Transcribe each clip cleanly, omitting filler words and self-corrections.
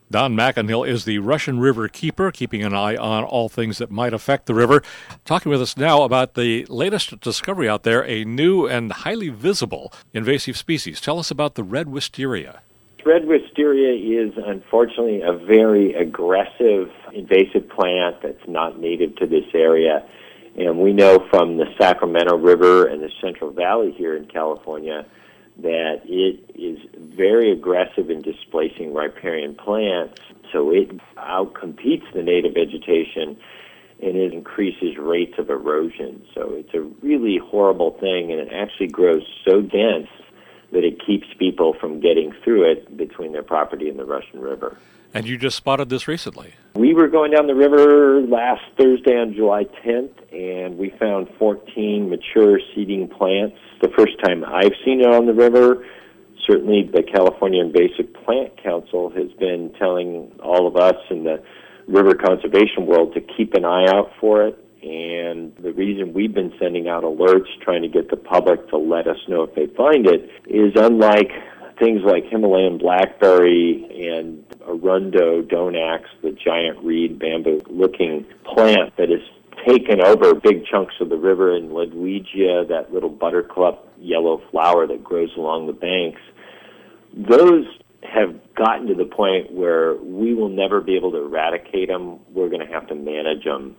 Don McAnill is the Russian River keeper, keeping an eye on all things that might affect the river. Talking with us now about the latest discovery out there, a new and highly visible invasive species. Tell us about the red wisteria. Red wisteria is unfortunately a very aggressive invasive plant that's not native to this area. And we know from the Sacramento River and the Central Valley here in California that it is very aggressive in displacing riparian plants, so it outcompetes the native vegetation and it increases rates of erosion. So it's a really horrible thing, and it actually grows so dense that it keeps people from getting through it between their property and the Russian River. And you just spotted this recently. We were going down the river last Thursday on July 10th, and we found 14 mature seeding plants. The first time I've seen it on the river. Certainly the California Invasive Plant Council has been telling all of us in the river conservation world to keep an eye out for it. And the reason we've been sending out alerts trying to get the public to let us know if they find it is, unlike things like Himalayan blackberry and arundo donax, the giant reed bamboo-looking plant that has taken over big chunks of the river, in Ledwigia, that little buttercup yellow flower that grows along the banks, those have gotten to the point where we will never be able to eradicate them. We're going to have to manage them.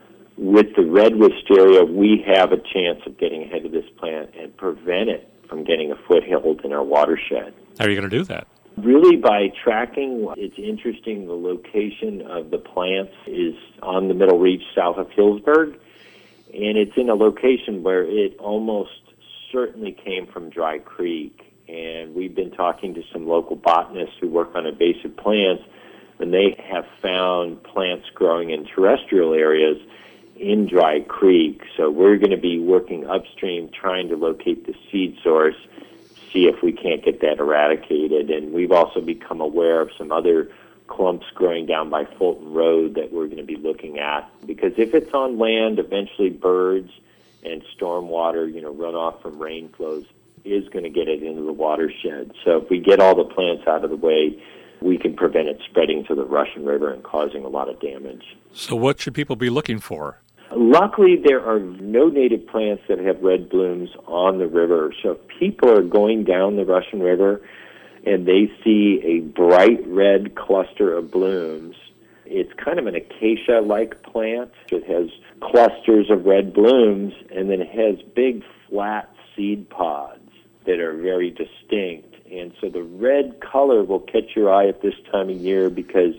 With the red wisteria, we have a chance of getting ahead of this plant and prevent it from getting a foothold in our watershed. How are you going to do that? Really by tracking. It's interesting, the location of the plants is on the Middle Reach south of Hillsburg, and it's in a location where it almost certainly came from Dry Creek. And we've been talking to some local botanists who work on invasive plants, and they have found plants growing in terrestrial areas in Dry Creek. So we're going to be working upstream trying to locate the seed source, see if we can't get that eradicated. And we've also become aware of some other clumps growing down by Fulton Road that we're going to be looking at. Because if it's on land, eventually birds and stormwater, runoff from rain flows, is going to get it into the watershed. So if we get all the plants out of the way, we can prevent it spreading to the Russian River and causing a lot of damage. So what should people be looking for? Luckily, there are no native plants that have red blooms on the river. So if people are going down the Russian River and they see a bright red cluster of blooms, it's kind of an acacia-like plant. It has clusters of red blooms, and then it has big flat seed pods that are very distinct. And so the red color will catch your eye at this time of year, because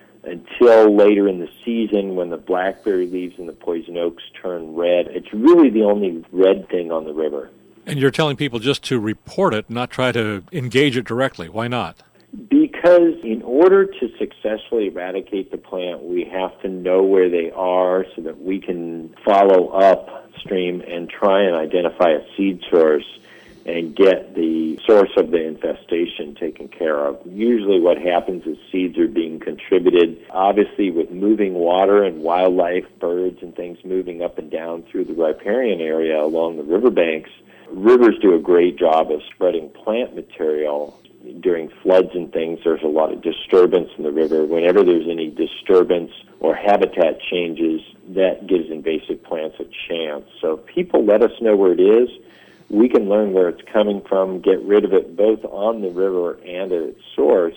until later in the season, when the blackberry leaves and the poison oaks turn red, it's really the only red thing on the river. And you're telling people just to report it, not try to engage it directly. Why not? Because in order to successfully eradicate the plant, we have to know where they are so that we can follow upstream and try and identify a seed source and get the source of the infestation taken care of. Usually what happens is seeds are being contributed, obviously with moving water and wildlife, birds and things moving up and down through the riparian area along the riverbanks. Rivers do a great job of spreading plant material. During floods and things, there's a lot of disturbance in the river. Whenever there's any disturbance or habitat changes, that gives invasive plants a chance. So if people let us know where it is, we can learn where it's coming from, get rid of it both on the river and at its source,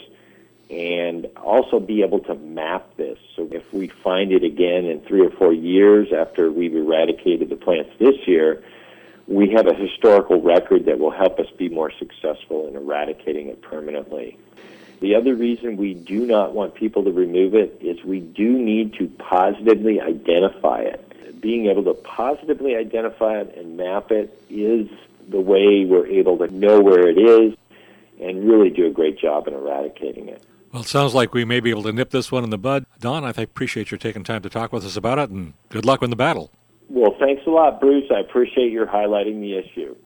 and also be able to map this. So if we find it again in 3 or 4 years after we've eradicated the plants this year, we have a historical record that will help us be more successful in eradicating it permanently. The other reason we do not want people to remove it is we do need to positively identify it. Being able to positively identify it and map it is the way we're able to know where it is and really do a great job in eradicating it. Well, it sounds like we may be able to nip this one in the bud. Don, I appreciate your taking time to talk with us about it, and good luck in the battle. Well, thanks a lot, Bruce. I appreciate your highlighting the issue.